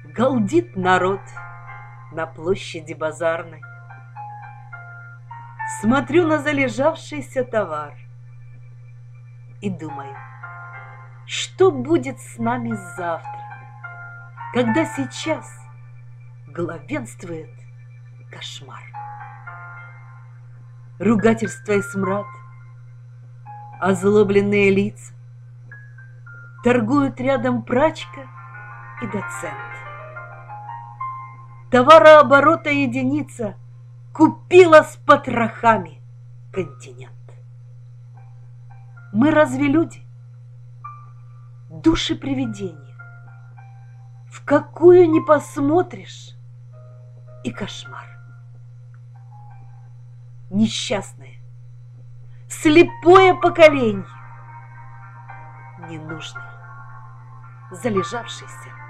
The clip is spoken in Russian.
Галдит народ на площади базарной. Смотрю на залежавшийся товар и думаю, что будет с нами завтра, когда сейчас главенствует кошмар. Ругательство и смрад, озлобленные лица, торгуют рядом прачка и доцент. Товарооборота единица купила с потрохами континент. Мы разве люди? Души привидения. В какую ни посмотришь, и кошмар. Несчастное, слепое поколение, ненужный, залежавшийся